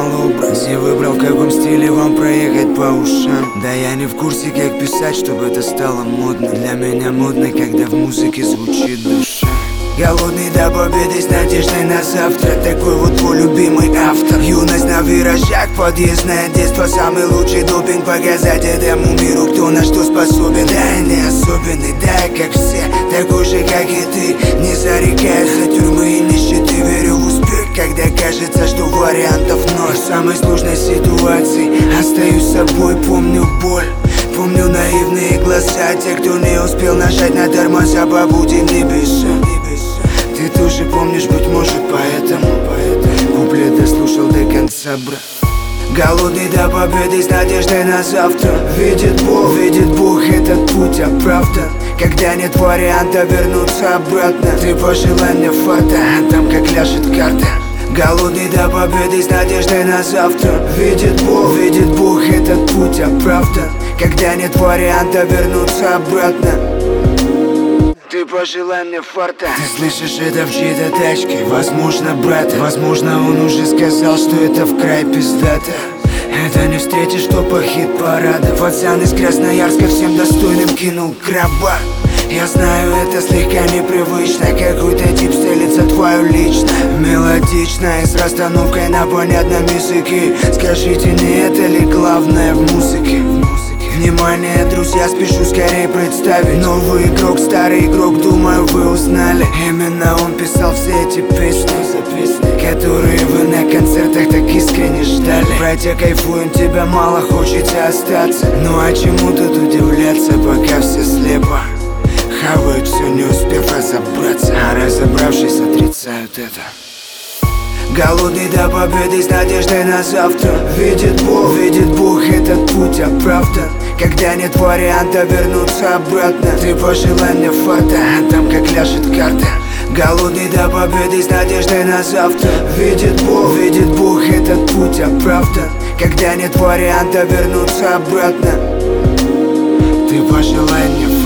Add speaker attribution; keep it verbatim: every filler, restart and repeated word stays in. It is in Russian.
Speaker 1: поменял образ. Не выбрал, в каком стиле вам проехать по ушам. Да я не в курсе, как писать, чтобы это стало модно. Для меня модно, когда в музыке звучит душа. Голодный до победы с надеждой на завтра. Такой вот твой любимый автор. Юность на виражах, подъездное детство. Самый лучший допинг показать этому миру, кто на что способен. Да, я не особенный, да, я как все, такой же, как и ты. Не зарекаясь за тюрьмы и нищеты, верю в успех, когда кажется, что вариантов ноль. В самой сложной ситуации остаюсь собой, помню боль. Помню наивные глаза тех, кто не успел нажать на тормоза по пути в небеса. Ты тоже помнишь, быть может, поэтому, поэтому куплет дослушал до конца, брат. Голодный до победы с надеждой на завтра. Видит Бог, видит Бог, этот путь оправдан. Когда нет варианта вернуться обратно, ты пожелай мне фата, а там как ляжет карта. Голодный до победы с надеждой на завтра. Видит Бог, видит Бог, этот путь оправдан. Когда нет варианта вернуться обратно, ты пожелай мне фарта. Ты слышишь это в чьей-то тачке? Возможно, брата. Возможно, он уже сказал, что это в край пиздата. Это не встретишь, что по хит-парада. Пацан из Красноярска всем достойным кинул краба. Я знаю, это слегка непривычно. Какой-то тип стелится твою лично. Мелодично и с расстановкой на понятном языке. Скажите, не это ли главное в музыке? Внимание, друзья, спешу скорее представить. Новый игрок, старый игрок, думаю, вы узнали. Именно он писал все эти песни, которые вы на концертах так искренне ждали. Братья, кайфуем, тебя мало, хочется остаться. Ну а чему тут удивляться, пока все слепо хавают все, не успев разобраться. А разобравшись, отрицают это. Голодный до победы с надеждой на завтра. Видит Бог, видит Бог, этот путь оправдан. Когда нет варианта вернуться обратно, ты пожелай мне фата, а там как ляжет карта. Голодный до победы с надеждой на завтра. Видит Бог, видит Бог, этот путь оправдан. Когда нет варианта вернуться обратно, ты пожелай мне фата.